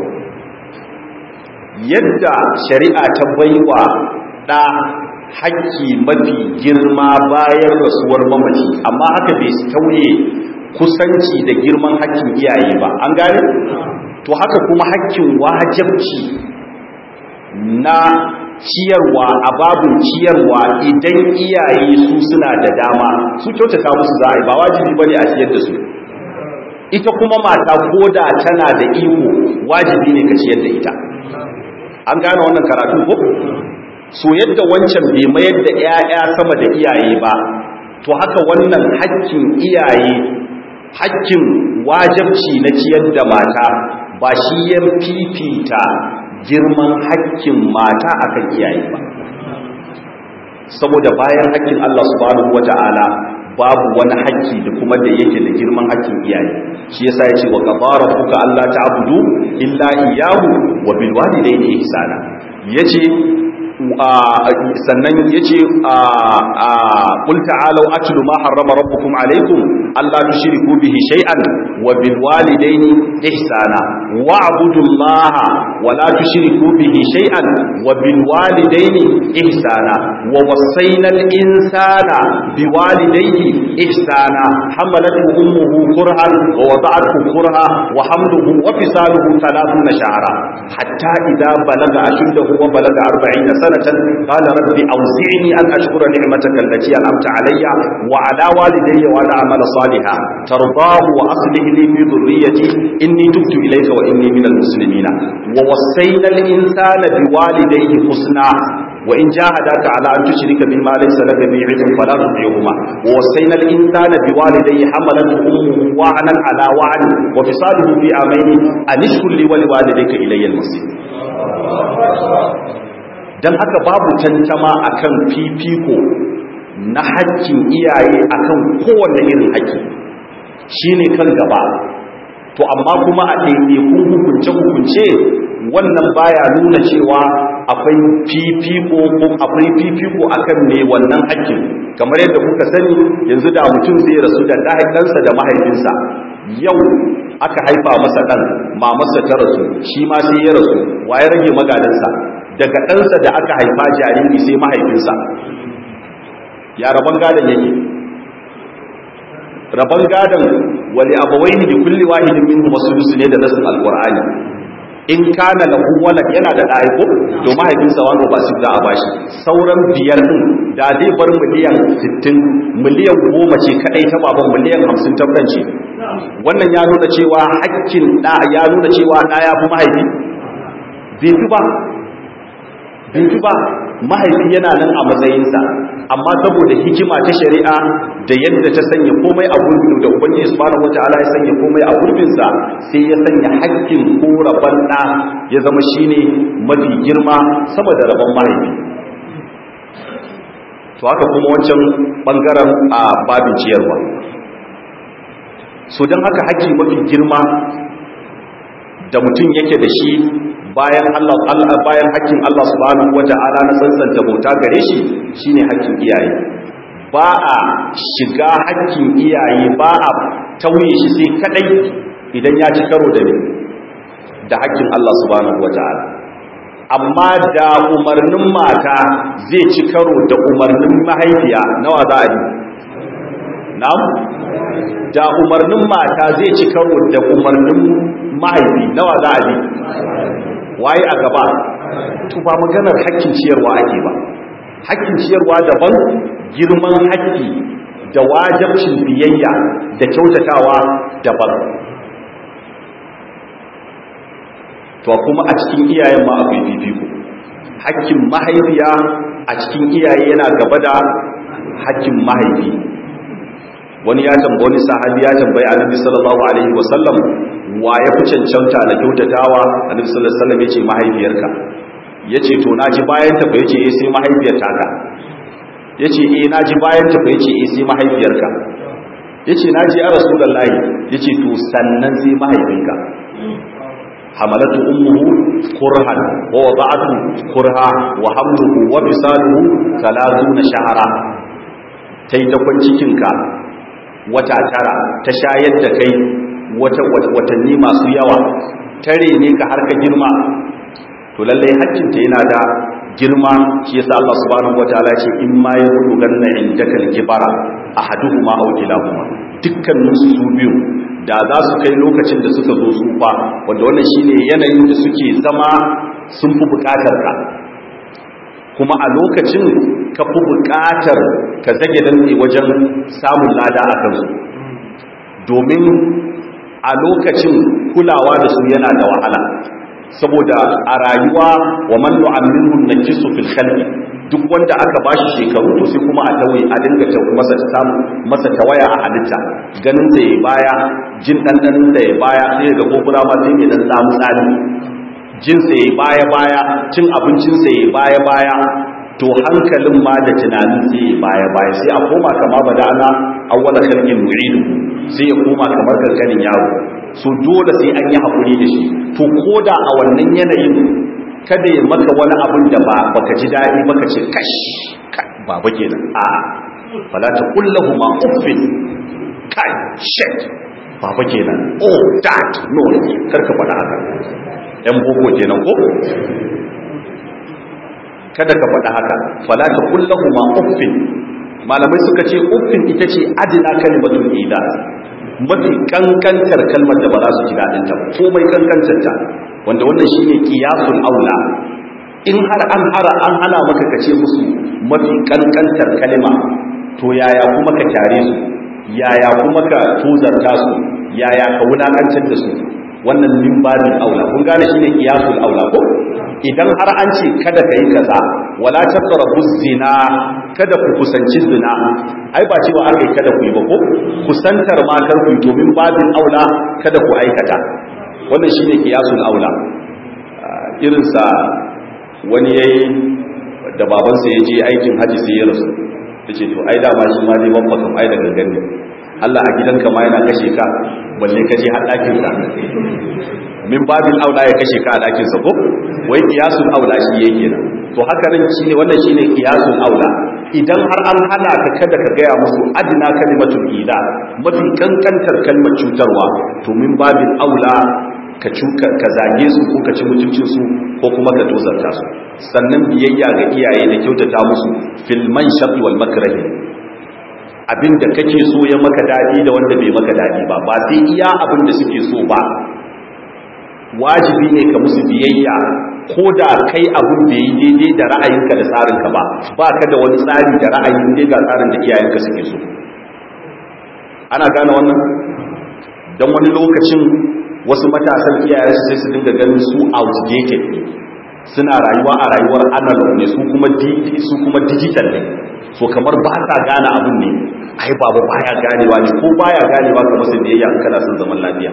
yadda shari'a ta baiwa ɗa haƙƙi mafi girma bayan rasuwar mamaci amma haka bai tauye kusanci da girman haƙƙin iyaye ba an gane to haka kuma haƙƙin wajibci na ciyarwa a babun ciyarwa idan iyaye su suna da dama su kyautata musu za a yi ba wajibi bane a ciyar da su ita kuma mata koda tana da iko wajibi ne ka ciyar da ita an gane wannan karatu ko so yadda wancan bai mayar da 'ya'ya sama da iyaye ba to haka wannan haƙƙin iyaye haƙƙin wajibci na ciyar da mata ba shi ya fifita girman haƙƙin mata akan iyaye ba saboda bayan haƙƙin Allah subhanahu wata'ala babu wani haƙƙi da kuma da yake da girman haƙƙin iyaye shi yasa yace wa qadara rabbuka alla ta'budu illa iyyahu wa bil walidayni ihsana yace sannan yace qul ta'alu atlu ma harrama rabbukum alaykum alla tushriku bihi shay'an wa bil walidayni ihsana wa'budu allaha wa la tushriku bihi shay'an wa bil walidayni ihsana wa wassayna al insana biwalidayhi ihsana hamalathu ummuhu kurhan wa wada'athu kurha wa hamluhu wa fisaluhu 30 shahra hatta idha balaga ashuddahu wa balaga 40 sanatan qala rabbi awzi'ni an ashkura ni'mataka allati an'amta alayya wa ala walidayya wa ana a'mala salihan tardahu wa aslih li fi dhurriyyati inni tubtu ilayka wa inni minal muslimin wa wassayna al insana biwalidayhi husna wa in jahadaka ala an tushrika bima laysa laka bihi ilmun fala tuti'huma wa wassayna al insana biwalidayhi hamalathu ummuhu wa'nan ala wa'n wa fisaluhu fi amaini an ishkur li wa liwalidayka ilayya al masir dan haka babu tantama akan fifiko na haƙƙin iyaye akan kowanne irin haƙƙi shine kan gaba to amma kuma a ɗaiɗaikun hukunce-hukunce wannan baya nuna cewa akwai fifiko ko akwai fifiko akan ne wannan haƙƙin kamar yadda kuka sani yanzu da mutum zai rasu da ɗansa da mahaifinsa yau aka haifa masa ɗan mamarsa ta rasu shi ma sai ya rasu waye rage magadansa daga ɗansa da aka haifa jariri sai mahaifinsa ya rabon gadon yake rabon gadon wali abawaini bi kulli wahidin minhum wasudus ne da nasin alqur'ani in kana lahu walad yana da dai ko to mahaifinsa wanda ba su da a bashi sauran biyar din da zai bar miliyan 60 miliyan 10 ce kadai ta baban miliyan 50 ta kanci wannan ya nuna cewa hakkin da ya nuna cewa da ya fi mahaifi bai fi ba bai ba, mahaifi yana nan a matsayinsa, amma saboda hikima ta shari'a da yadda ta sanya komai a gurbin da ubangiji subhanahu wataala ya sanya komai a gurbinsa, sai ya sanya haƙƙin ko rabon ɗa ya zama shine mafi girma sama da rabon mahaifi. To haka kuma wancan bangaren a babin ciyarwa. So don haka haƙƙi mafi girma da mutum yake da shi bayan haƙƙin Allah subhanahu wata'ala na tsantsanta bauta gare shi shine haƙƙin iyaye. Ba a shiga haƙƙin iyaye, ba a tauye shi sai kadai idan ya ci karo da haƙƙin Allah subhanahu wata'ala. Amma da umarnin mata zai ci karo da umarnin mahaifiya, nawa za a yi? Na'am? Da umarnin mata zai ci karo da umarnin mahaifi, nawa za a yi? Waye a gaba? To ba maganar hakkin ciyarwa ake ba. Hakkin ciyarwa daban, girman hakki da wajibcin biyayya da kyautatawa daban. To kuma a cikin iyayen ma akwai fifiko. Hakkin mahaifiya a cikin iyaye yana gaba da hakkin mahaifi. Wani sahabi ya tambayi Annabi sallallahu alaihi wasallam, wa ya fi cancanta da kyautatawa? Annabi sallallahu alaihi wasallam yace mahaifiyarka. Yace to naji bayan ta fa yace sai mahaifiyar taka. Yace naji bayan ta fa yace sai mahaifiyarka. Yace naji ya Rasulullahi, yace to sannan sai mahaifinka. Hamalatu ummuhu kurhan wa wada'atu kurha wa hamluhu wa bisaluhu 30 shahra. Tai da cikinka wata tara, ta shayar da kai watanni masu yawa, tare ne ka har ka girma. To lallai hakkinta yana da girma. Shi yasa Allah subhanahu wataala ce in ma yablughanna indaka al-kibara ahaduhuma aw kilahuma, dukkanin su biyu da za su kai lokacin da suka zo tsufa, wanda wannan shine yanayin da suke zama sun fi bukatar ka, kuma a lokacin ka fi bukatar ka zage dantse wajen samun lada a kansu, domin a lokacin kulawa da su yana da wahala. Saboda a rayuwa wa man nu'ammiru nakisu fil khalqi, duk wanda aka bashi shekaru to sai kuma a tawaye a dinga ta masa tawaya a halitta, ganin sa yayi baya, jin dandanin sa yayi baya, sai ga gobura ma sai ya dan samu tsari, jin sa yayi baya, cin abincin sa yayi baya, to hankalin ma da tunanin sai yayi baya, sai a koma kama badana awwala khalqin mu'idu, sai ya koma kamar kankanin yaro. So dole sai an yi haƙuri da shi. To koda a wannan yanayin kada ya maka wani abin da baka ji daɗi baka ce kash baba kenan, a fala ta kullahu ma uffin kai shit baba kenan, oh that no, karka faɗa haka. ɗan boko kenan ko, kada ka faɗa haka. Fala ta kullahu ma uffin, malamai suka ce uffin ita ce adina kalimatul ida, mafi kankantar kalmar da ba za su ji daɗin ta komai kankantar ta, wanda wannan shine qiyasul aula. In har an hana maka kace musu mafi kankantar kalma, to yaya kuma ka tare su, yaya kuma ka tuzarta su, yaya ka wulakantar da su? Wannan min babin aula. Kun gane shine qiyasul aula ko? Idan har an ce kada kai kaza, wala taqrabu zina, kada ku kusanci zina, ai ba cewa aka yi kada ku yi ba ko? Kusantar ma kar ku yi, domin babin aula kada ku aikata. Wannan shine qiyasul aula. Irin sa wani yayi da babansa ya je aikin haji sai ya rasu, yace to ai da ma shi ma zai babba kam ai da gangan ne, Allah a gidanka ma yana kashe ka, balle ka je har ɗakin sa. Min babin aula ya kashe ka a ɗakin sa ko? Wai qiyasul aula shi yake nan. To haka nan shine wannan shine qiyasul aula. Idan har an hana ka kada ka gaya musu adna kalimatul ida, mafi kankantar kalmar cutarwa, to min babin aula ka zage su ko ka ci mutuncin su ko kuma ka tozarta su. Sannan biyayya ga iyaye da kyautata musu fil manshati wal makrahi, abinda kake so ya maka dadi da wanda bai maka dadi ba sai iya abin da suke so ba. Wajibi ne ka musu biyayya ko da kai abin da yi daidai da ra'ayinka da tsarinka ba ka da wani tsari da ra'ayin dai ga tsarin da iyayenka suke so. Ana gane wannan? Don wani lokacin wasu matasan iyayensu sai su dinga ganin su outdated ne, suna rayuwa a rayuwar analog ne, su kuma digital ne, so kamar ba sa gane abin ne. Ai baba baya ganewa ne, ko baya ganewa ka masa biyayya in kana son zaman lafiya,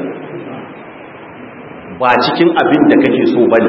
ba cikin abin da kake so bane,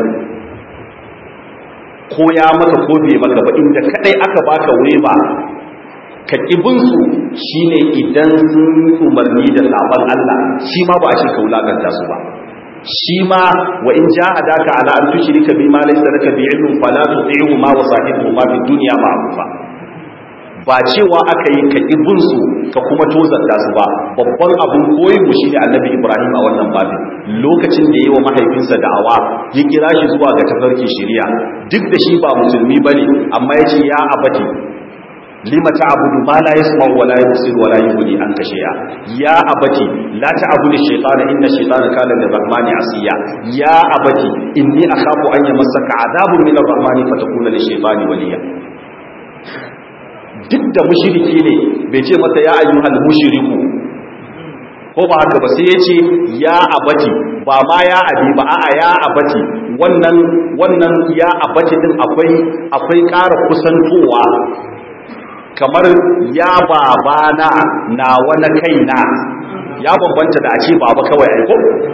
ko ya maka ko bai maka ba, inda kadai aka baka weba ka ƙibinsu shi ne idan sun umarni da saban Allah, shi ma ba a shi ka wulaƙanta su ba. Shi ma wa in ja a daka ala an tushrika bi ma laysa laka bi ilmin fala tuti'hu ma wa sahibu ma fi dunya ma'rufa. Ba cewa aka yi ka ƙibinsu ka kuma tozarta su ba. Babban abun koyin mu shine Annabi Ibrahim a wannan babin, lokacin da yayi wa mahaifinsa da'awa ya kira shi zuwa ga tafarkin shari'a, duk da shi ba musulmi bane, amma yace ya abati lima ta'budu ma la yasma'u wa la yubsiru wa la yughni anka shay'a. Ya abati la ta'budu ash-shaytana inna ash-shaytana kana lir-rahmani 'asiya. Ya abati inni akhafu an yamassaka 'adabun min ar-rahmani fatakuna lish-shaytani waliya. Duk da mushriki ne bai ce masa ya ayyuhal mushriku ko ba haka ba, sai ya ce ya abati, ba ma ya abi ba, a'a ya abati. Wannan ya abati din akwai ƙara kusantowa, kamar ya babana na wani kaina, ya bambanta da a ce baba kawai aiko.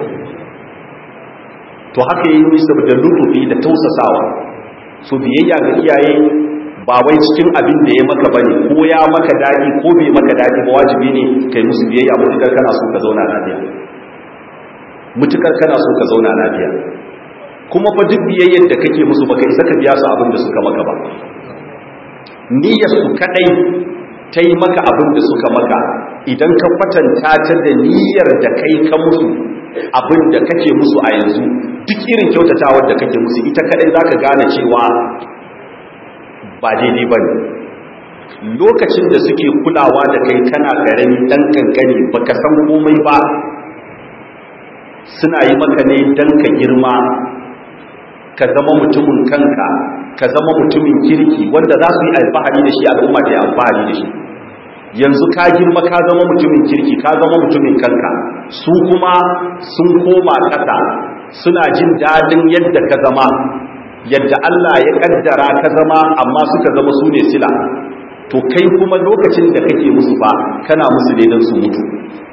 To haka yi nisa da lutufi da tausasawa, so biyayya ga iyaye ba wai cikin abin da ya maka bane, ko ya maka dadi ko bai maka dadi ba, wajibi ne kai musu biyayya mutukar kana so ka zauna lafiya, mutukar kana so ka zauna lafiya. Kuma fa duk biyayyar da kake musu baka isa ka biya su abin da suka maka ba. Niyyar su kadai ta yi maka abin da suka maka, idan ka kwatanta ta da niyyar da kai ka musu abin da kake musu a yanzu, duk irin kyautatawar da kake musu ita kadai zaka gane cewa ba daidai bane. Lokacin da suke kulawa da kai kana karami dan kankani baka san komai ba, suna yi maka ne dan ka girma, ka zama mutumin kanka, ka zama mutumin kirki wanda za su yi alfahari da shi, al'umma ta yi alfahari da shi. Yanzu ka girma ka zama mutumin kirki, ka zama mutumin kanka, su kuma sun koma ƙasa, suna jin daɗin yadda ka zama, yadda Allah ya ƙaddara ka zama, amma suka zama su ne sila. To kai kuma lokacin da kake musu ba kana musu ne don su mutu,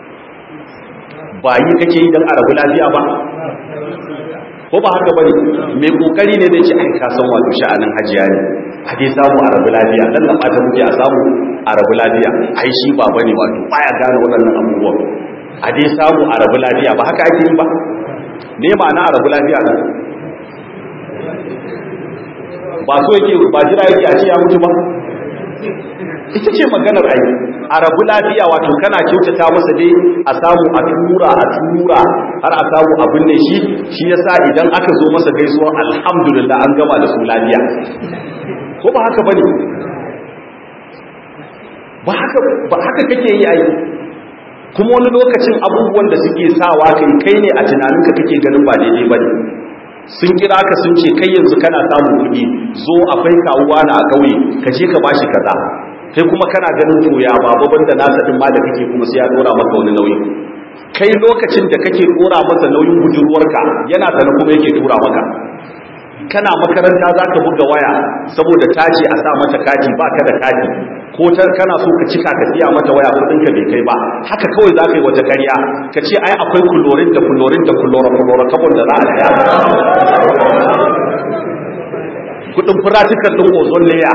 ba yi kake yi don a rabu lafiya ba, ko ba haka bane? Mai kokari ne zai ce ai ka san wato sha'anin hajiya ne, a dai samu a rabu lafiya, dan na bata muke a samu a rabu lafiya. Ai shi ba bane wato baya gane waɗannan abubuwan, a dai samu a rabu lafiya. Ba haka ake yi ba? Me ma'ana a rabu lafiya ne? Ba so yake, ba jira yake a ce ya mutu ba? Ita ce maganar ai, a rabu lafiya wato kana kyautata masa dai a samu a tura har a samu abin ne shi yasa idan aka zo masa gaisuwa alhamdulillah an gama da su lafiya, ko ba haka bane? ba haka kake yi ai. Kuma wani lokacin abubuwan da suke sawa kai ne a tunaninka kake ganin ba daidai bane. Sun kira ka sun ce kai yanzu kana samun kuɗi, zo akwai kawuwa na a ƙauye ka je ka bashi kaza, kai kuma kana ganin to ya babu banda nasa din ma da kake kuma sai ya dora maka wani nauyi. Kai lokacin da kake dora masa nauyin budurwarka yana sanar kuma yake tura maka. Kana makaranta zaka buga waya saboda ta ce a sa mata kati, baka da kati, ko kana so ka cika ka siya mata waya kudin ka bai kai ba, haka kawai zaka yi wata ƙarya ka ce ai akwai chlorine da carbon da za a siya kudin practical din ozone layer.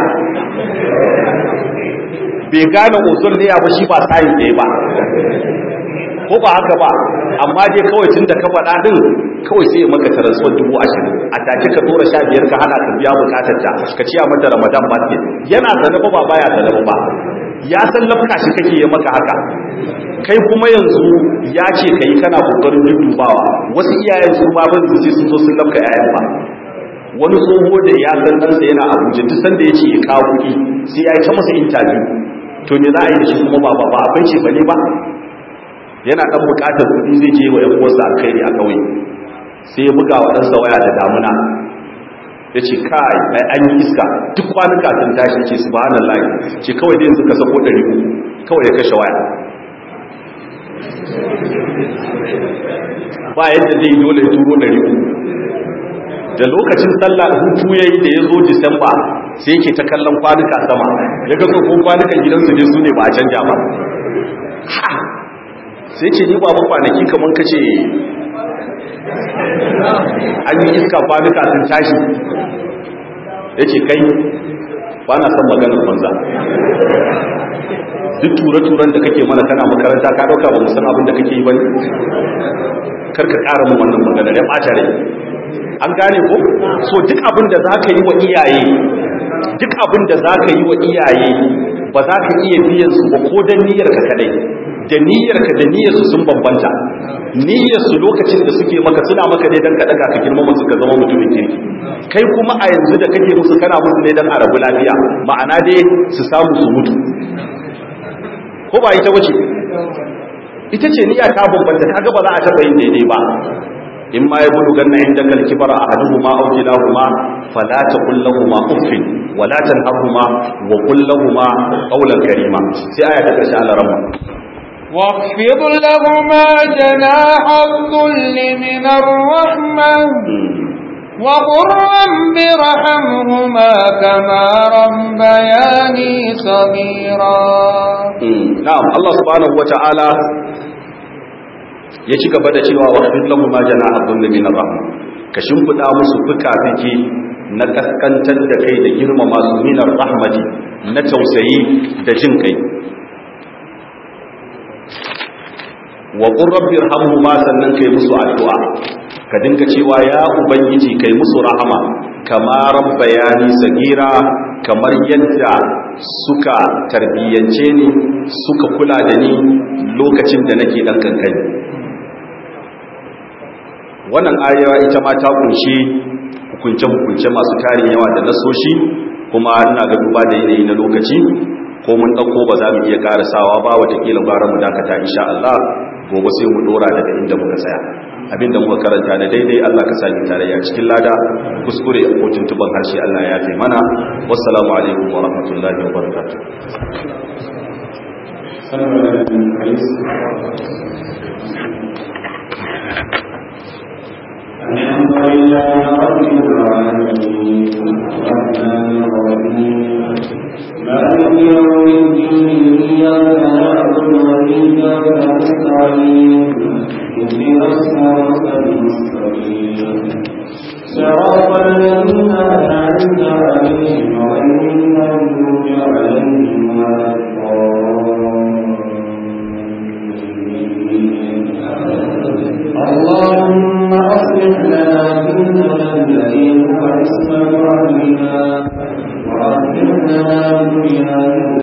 Bai gane ozone layer ba, shi ba science ne ba, ko ba haka ba? Amma dai kawai tun da ka faɗa din kawai sai ya maka transfer 20,000 a take ka dora 15 ka hana ka biya bukatar ta, ka ciya mata Ramadan basket. Yana sanar ba baya sanar ba, ya san lafka shi kake yi maka haka. Kai kuma yanzu ya ce kai kana kokarin dubawa, wasu iyayen su ma ban su sun zo sun lafka yayan ba. Wani tsoho da ya san ɗansa yana Abuja, duk sanda ya ce ya kawo kuɗi sai ya yi ta masa interview, to me za a yi da shi kuma ba akwai ce ba ne ba. Yana ɗan buƙatar kuɗi zai je wa ‘yan uwarsa alkhairi a ƙauye, sai ya buga wa ɗansa waya da damuna, ya ce kai an yi iska, duk kwanuka sun tashi, ce subhanallah, ce kawai dai yanzu ka sako 300 kawai ya kashe waya. Ba yadda zai dole ya turo 300, da lokacin sallah hutu yayi da yazo Disamba sai yake ta kallon kwanuka sama ya ga tsofin kwanukan gidansu ne su ne ba a canja ba sai ce ni babu kwanaki kaman kace an yi iska kwanuka sun tashi yace kai ba na son maganar banza duk ture-turen da kake mana kana makaranta ka dauka ba mu san abin da kake yi ba ne karka ƙara mu wannan maganar ya ɓata rai an gane ko so duk abin da za ka yi wa iyaye duk abin da za ka yi wa iyaye ba za ka iya biyan su ba ko don niyyarka kadai da niyyarka da niyyarsu sun bambanta niyyarsu lokacin da suke maka suna maka ne don ka daga ka girma musu ka zama mutumin kirki kai kuma a yanzu da kake musu kana musu ne don a rabu lafiya ma'ana dai su samu su mutu ko ba ita wace ita ce niyya ta bambanta kaga ba za a taba yin daidai ba in ma ya bulu ganna inda kal kibara ahaduhuma aw kilahuma fala taqul lahumu uffin wala tanharhuma wa qul lahumu qawlan karima sai aya ta karshe Allah rahma واخفض لهما جناح الذل من الرحمة وقل رب ارحمهما كما ربياني صغيرا نعم الله سبحانه وتعالى ya ci gaba da cewa wa khfid lahum ma janaha dhulli min ar-rahma ka shimfida musu fuka-fiki na kaskantar da kai da girmama su min ar-rahmati na tausayi da jin kai wa qur rabbi irhamhuma sannan kai musu addu'a ka dinga cewa ya ubangiji kai musu rahama kama rabbayani sagira kamar yadda suka tarbiyyance ni suka kula da ni lokacin da nake dan kankani wannan aya ita ma ta kunshi hukunce masu tarin yawa da nasoshi kuma ina ga duba da yanayi na lokaci ko mun dauko ba za mu iya karasawa ba watakila gara mu dakata insha Allah gobe sai mu dora daga inda muka tsaya abinda muka karanta da daidai Allah ka sani tarayya cikin lada kuskure ko tuntuban harshe Allah ya yafe mana wassalamu alaikum wa rahmatullahi wa barakatuh الحمد لله رب العالمين الرحمن الرحيم مالك يوم الدين إياك نعبد وإياك نستعين اهدنا الصراط المستقيم صراط الذين أنعمت عليهم غير المغضوب عليهم ولا